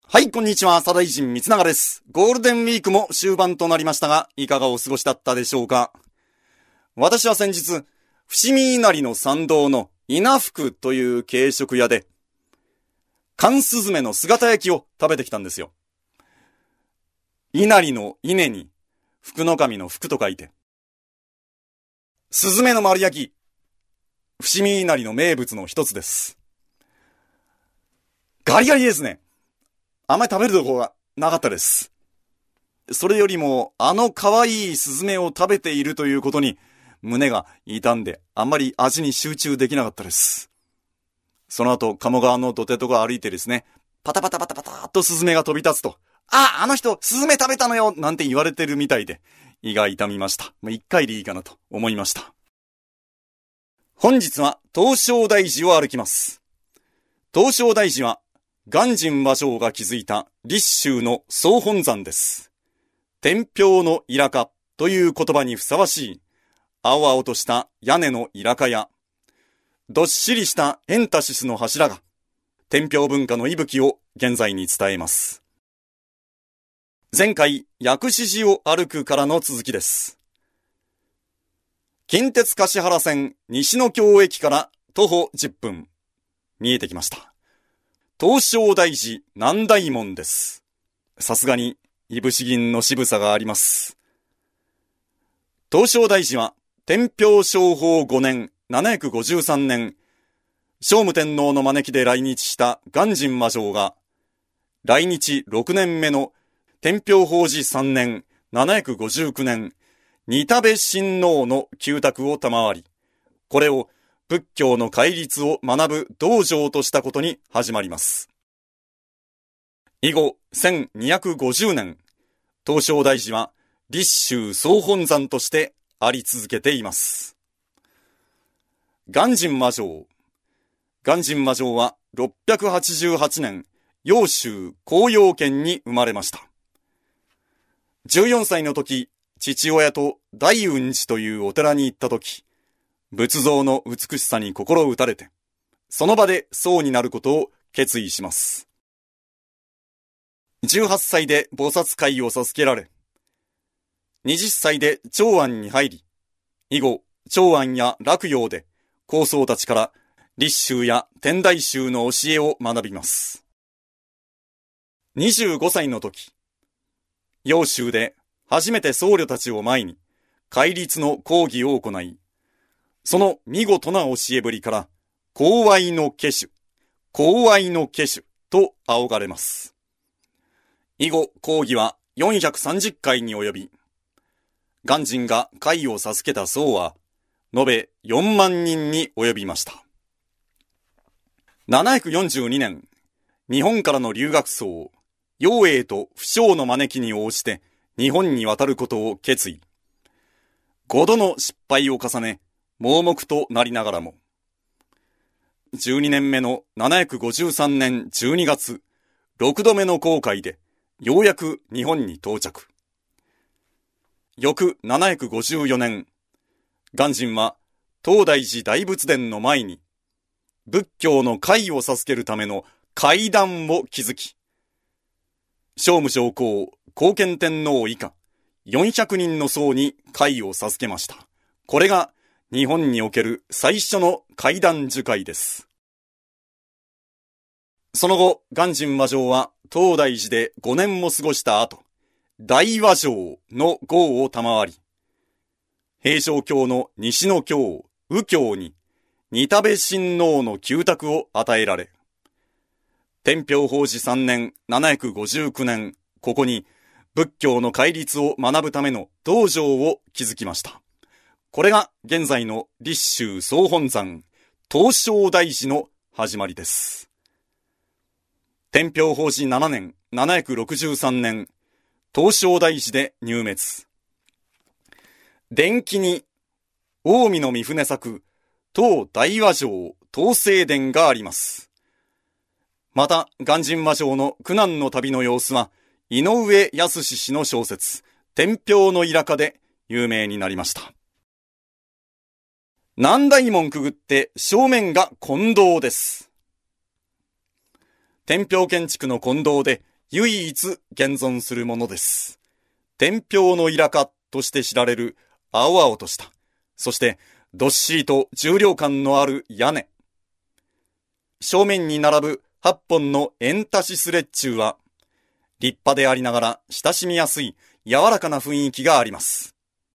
はい、こんにちは。佐大臣三永です。ゴールデンウィークも終盤となりましたが、いかがお過ごしだったでしょうか。私は先日、伏見稲荷の参道の稲福という軽食屋で、寒スズメの姿焼きを食べてきたんですよ。稲荷の稲に、福の神の福と書いて、スズメの丸焼き、伏見稲荷の名物の一つです。ガリガリですね。あんまり食べるところがなかったです。それよりも、可愛いスズメを食べているということに、胸が痛んで、あんまり味に集中できなかったです。その後、鴨川の土手とか歩いてですね、パタパタパタパターっとスズメが飛び立つと、あの人、スズメ食べたのよなんて言われてるみたいで、胃が痛みました。一回でいいかなと思いました。本日は、東照大寺を歩きます。東照大寺は、鑑真和上が築いた立宗の総本山です。天平のイカという言葉にふさわしい、青々とした屋根のイカや、どっしりしたエンタシスの柱が、天平文化の息吹を現在に伝えます。前回、薬師寺を歩くからの続きです。近鉄橿原線西野京駅から徒歩10分、見えてきました。東照大寺南大門です。さすがに、いぶし銀の渋さがあります。東照大寺は、天平正法5年、753年、聖武天皇の招きで来日した鑑真和上が、来日6年目の天平法治3年、759年、新田部親王の旧宅を賜り、これを仏教の戒律を学ぶ道場としたことに始まります。以後、1250年、東照大寺は立宗総本山としてあり続けています。鑑真和上。鑑真和上は688年、揚州紅葉県に生まれました。14歳の時、父親と大雲寺というお寺に行った時、仏像の美しさに心打たれて、その場で僧になることを決意します。18歳で菩薩会を授けられ、20歳で長安に入り、以後、長安や洛陽で高僧たちから立宗や天台宗の教えを学びます。25歳の時、揚州で初めて僧侶たちを前に戒律の講義を行い、その見事な教えぶりから、高愛の化首と仰がれます。以後、講義は430回に及び、鑑真が会を授けた僧は、延べ4万人に及びました。742年、日本からの留学僧、陽英と不肖の招きに応じて、日本に渡ることを決意。5度の失敗を重ね、盲目となりながらも、12年目の753年12月、6度目の航海で、ようやく日本に到着。翌754年、鑑真は東大寺大仏殿の前に、仏教の戒を授けるための戒壇を築き、聖武上皇、光顕天皇以下、400人の僧に戒を授けました。これが、日本における最初の戒壇受戒です。その後、鑑真和上は東大寺で5年も過ごした後、大和上の号を賜り、平正京の西の京、右京に、新田部親王の旧宅を与えられ、天平法治3年759年、ここに仏教の戒律を学ぶための道場を築きました。これが現在の立宗総本山、東照大寺の始まりです。天平法治7年、763年、東照大寺で入滅。伝記に、近江の三船作、東大和上、東正殿があります。また、鑑真和上の苦難の旅の様子は、井上康氏の小説、天平のイカで有名になりました。南大門くぐって正面が金堂です。天平建築の金堂で唯一現存するものです。天平のイラカとして知られる青々とした、そしてどっしりと重量感のある屋根。正面に並ぶ8本のエンタシス列柱は、立派でありながら親しみやすい柔らかな雰囲気があります。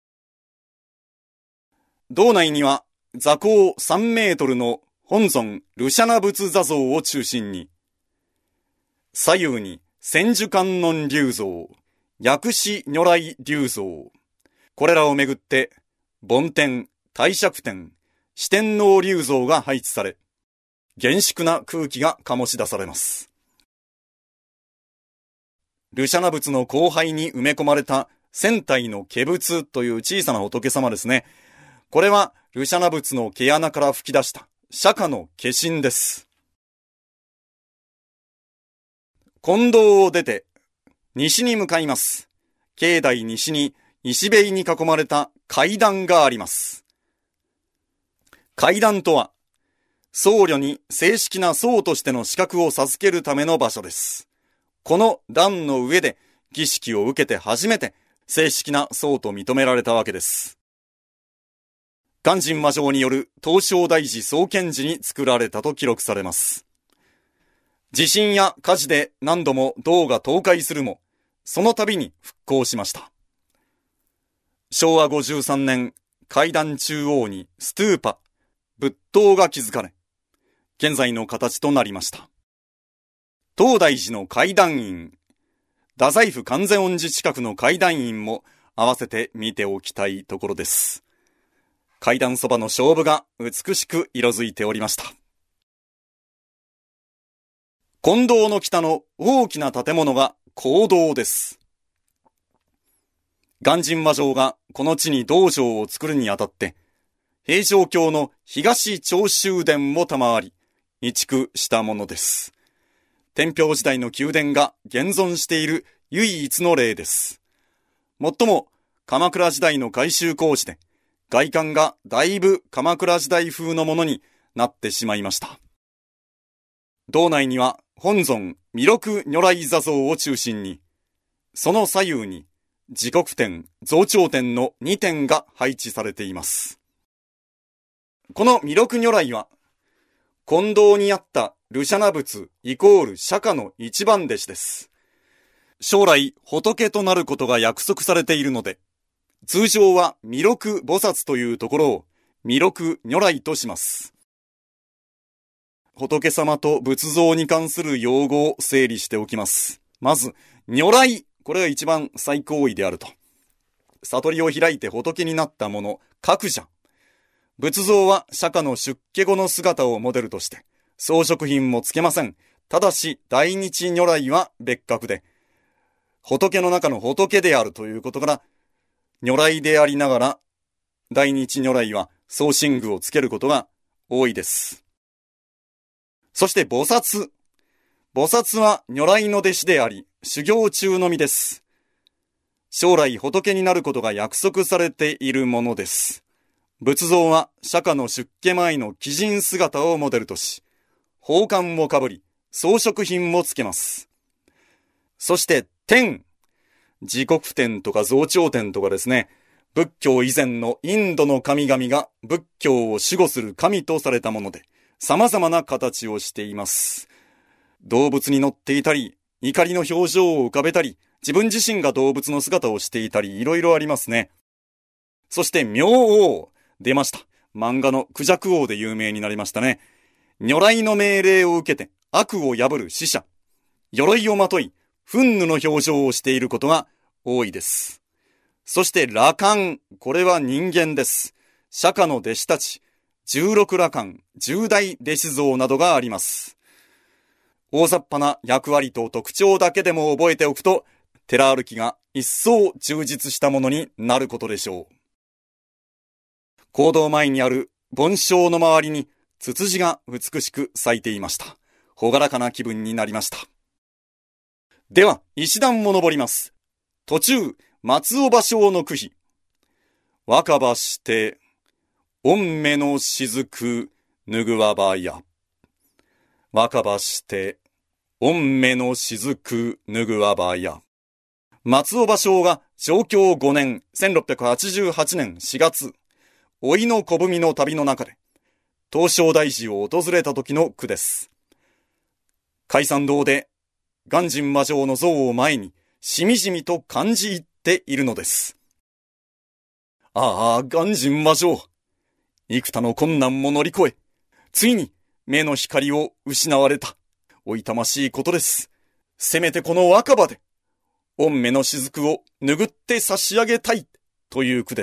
堂内には座高3メートルの本尊ルシャナ仏座像を中心に、左右に千手観音立像、薬師如来立像、これらをめぐって梵天、帝釈天、四天王立像が配置され、厳粛な空気が醸し出されます。ルシャナ仏の光背に埋め込まれた千体の化仏という小さな仏様ですね。これはルシャナ仏の毛穴から吹き出した釈迦の化身です。金堂を出て西に向かいます。境内西に石塀に囲まれた階段があります。階段とは、僧侶に正式な僧としての資格を授けるための場所です。この段の上で儀式を受けて初めて正式な僧と認められたわけです。鑑真和上による東照大寺創建時に作られたと記録されます。地震や火事で何度も堂が倒壊するも、その度に復興しました。昭和53年、階段中央にストゥーパ、仏塔が築かれ、現在の形となりました。東大寺の階段院、太宰府観世音寺近くの階段院も合わせて見ておきたいところです。階段そばの菖蒲が美しく色づいておりました。金堂の北の大きな建物が講堂です。鑑真和上がこの地に道場を作るにあたって、平城京の東長州殿も賜り、移築したものです。天平時代の宮殿が現存している唯一の例です。もっとも鎌倉時代の改修工事で外観がだいぶ鎌倉時代風のものになってしまいました。堂内には本尊弥勒如来座像を中心に、その左右に持国天、増長天の2点が配置されています。この弥勒如来は金堂にあったルシャナ仏イコール釈迦の一番弟子です。将来仏となることが約束されているので、通常は弥勒菩薩というところを弥勒如来とします。仏様と仏像に関する用語を整理しておきます。まず、如来、これが一番最高位であると。悟りを開いて仏になったもの、覚者。仏像は釈迦の出家後の姿をモデルとして、装飾品もつけません。ただし、大日如来は別格で、仏の中の仏であるということから、如来でありながら、大日如来は装身具をつけることが多いです。そして菩薩。菩薩は如来の弟子であり、修行中のみです。将来仏になることが約束されているものです。仏像は釈迦の出家前の貴人姿をモデルとし、宝冠をかぶり、装飾品もつけます。そして天。持国天とか増長天とかですね、仏教以前のインドの神々が仏教を守護する神とされたもので、様々な形をしています。動物に乗っていたり、怒りの表情を浮かべたり、自分自身が動物の姿をしていたり、いろいろありますね。そして明王、出ました。漫画のクジャク王で有名になりましたね。如来の命令を受けて悪を破る使者。鎧をまとい、憤怒の表情をしていることが多いです。そして羅漢、これは人間です。釈迦の弟子たち、16羅漢、10大弟子像などがあります。大雑把な役割と特徴だけでも覚えておくと、寺歩きが一層充実したものになることでしょう。講堂前にある梵鐘の周りにツツジが美しく咲いていました。ほがらかな気分になりました。では、石段を登ります。途中、松尾芭蕉の句碑。若葉して、御目の雫、ぬぐわばや。若葉して、 御目の雫ぬぐわばや。松尾芭蕉が上京5年1688年4月、甥の小文の旅の中で、東照大寺を訪れた時の句です。開山堂で鑑真和上の像を前にしみじみと感じ入っているのです。ああ、鑑真和上。幾多の困難も乗り越え、ついに目の光を失われた。お痛ましいことです。せめてこの若葉で、御目の雫を拭って差し上げたい、という句です。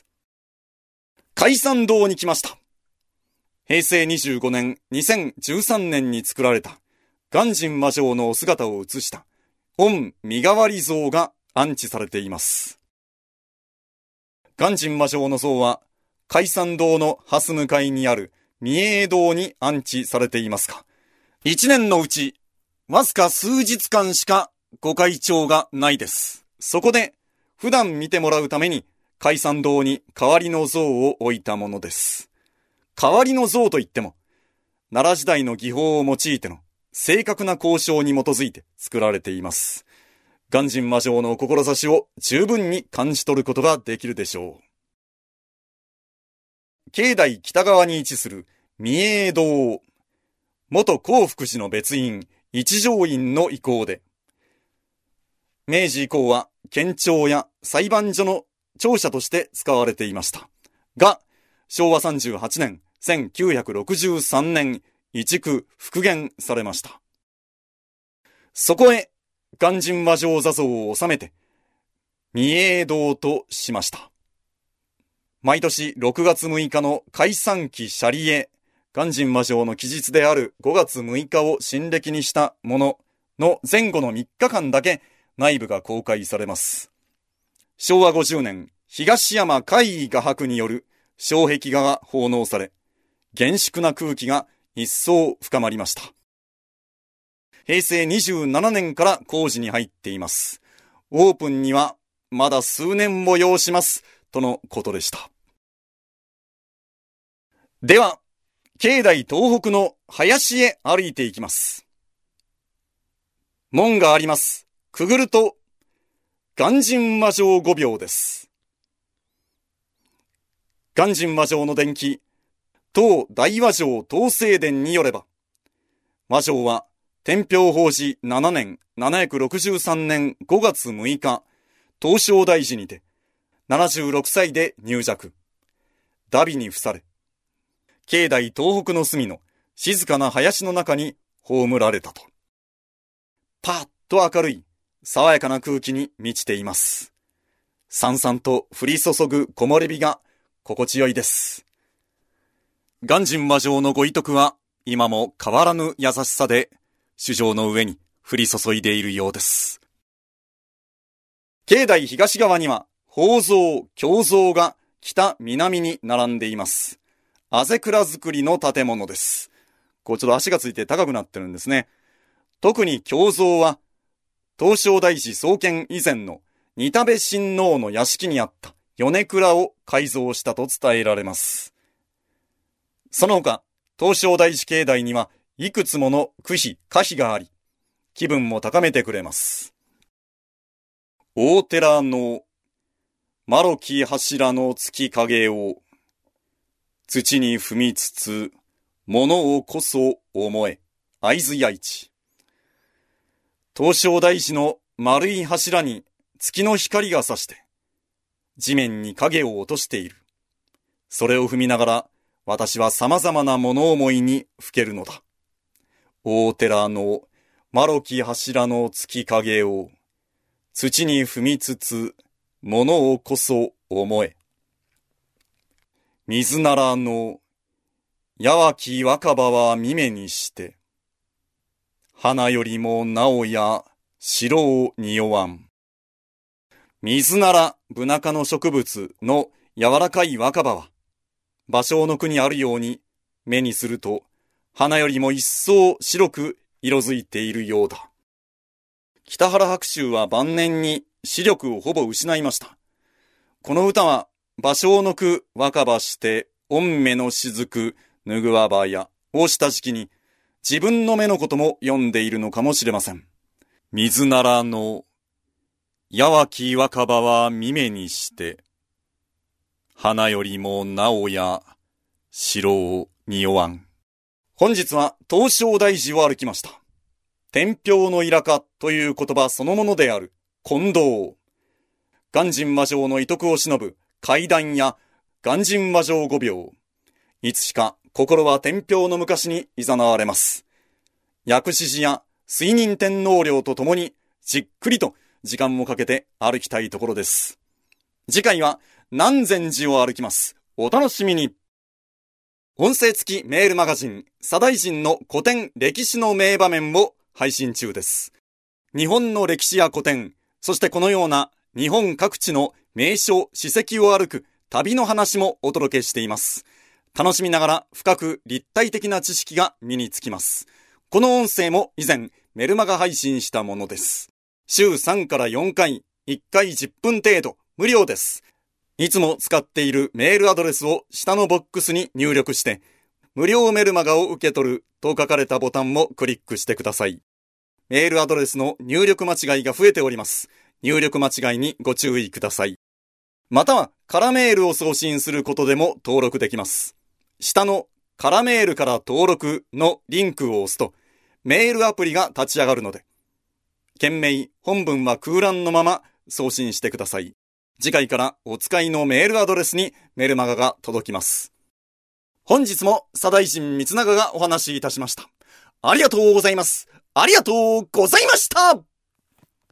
開山堂に来ました。平成25年、2013年に作られた、鑑真和上のお姿を写した、御身代わり像が安置されています。鑑真和上の像は、開山堂の蓮向かいにある御栄堂に安置されていますが、一年のうち、わずか数日間しかご開帳がないです。そこで、普段見てもらうために、開山堂に代わりの像を置いたものです。代わりの像といっても、奈良時代の技法を用いての正確な交渉に基づいて作られています。鑑真和上の志を十分に感じ取ることができるでしょう。境内北側に位置する御栄堂、元興福寺の別院、一条院の遺構で、明治以降は県庁や裁判所の庁舎として使われていました。が、昭和38年、1963年、移築復元されました。そこへ、鑑真和上座像を収めて、御栄堂としました。毎年6月6日の開山期舎利へ、鑑真和上の期日である5月6日を新暦にしたものの前後の3日間だけ内部が公開されます。昭和50年、東山海画伯による障壁画が奉納され、厳粛な空気が一層深まりました。平成27年から工事に入っています。オープンにはまだ数年も要します、とのことでした。では、境内東北の林へ歩いていきます。門があります。くぐると、鑑真和上御廟です。鑑真和上の伝記、当大和上東正伝によれば、和上は天平法治7年763年5月6日、東照大寺にて、76歳で入寂。荼毘に付され、境内東北の隅の静かな林の中に葬られたと。パーッと明るい、爽やかな空気に満ちています。さんさんと降り注ぐ木漏れ日が心地よいです。鑑真和上のご遺徳は今も変わらぬ優しさで主上の上に降り注いでいるようです。境内東側には宝蔵、経蔵が北南に並んでいます。あぜ蔵造りの建物です。こうちょっと足がついて高くなってるんですね。特に経蔵は東照大寺創建以前の新田部親王の屋敷にあった米蔵を改造したと伝えられます。その他、東照大寺境内にはいくつもの区碑、歌碑があり、気分も高めてくれます。大寺の丸き柱の月影を土に踏みつつ、物をこそ思え、会津屋市。東照大寺の丸い柱に月の光が差して、地面に影を落としている。それを踏みながら、私は様々な物思いにふけるのだ。大寺の丸き柱の月影を、土に踏みつつ、物をこそ思え。水ならの、やわき若葉は見目にして、花よりもなおや白を匂わん。水ならブナ科の植物の柔らかい若葉は、芭蕉の句にあるように目にすると、花よりも一層白く色づいているようだ。北原白秋は晩年に視力をほぼ失いました。この歌は、芭蕉の句若葉して、御目の雫、ぬぐわばやをした時期に、 自分の目のことも読んでいるのかもしれません。水ならの、やわき若葉は見目にして、花よりもなおや、白を匂わん。本日は東照大寺を歩きました。天平のイラカという言葉そのものである、金堂。鑑真和上の遺徳を偲ぶ階段や鑑真和上御廟。いつしか心は天平の昔に誘われます。薬師寺や水仁天皇陵とともにじっくりと時間をかけて歩きたいところです。次回は南禅寺を歩きます。お楽しみに。音声付きメールマガジン、左大臣の古典歴史の名場面を配信中です。日本の歴史や古典、そしてこのような日本各地の名所、史跡を歩く旅の話もお届けしています。楽しみながら深く立体的な知識が身につきます。この音声も以前メルマガ配信したものです。週3から4回、1回10分程度、無料です。いつも使っているメールアドレスを下のボックスに入力して、無料メルマガを受け取ると書かれたボタンもクリックしてください。メールアドレスの入力間違いが増えております。入力間違いにご注意ください。または、空メールを送信することでも登録できます。下の空メールから登録のリンクを押すと、メールアプリが立ち上がるので、件名、本文は空欄のまま送信してください。次回からお使いのメールアドレスにメルマガが届きます。本日も左大臣光長がお話しいたしました。ありがとうございます。ありがとうございました。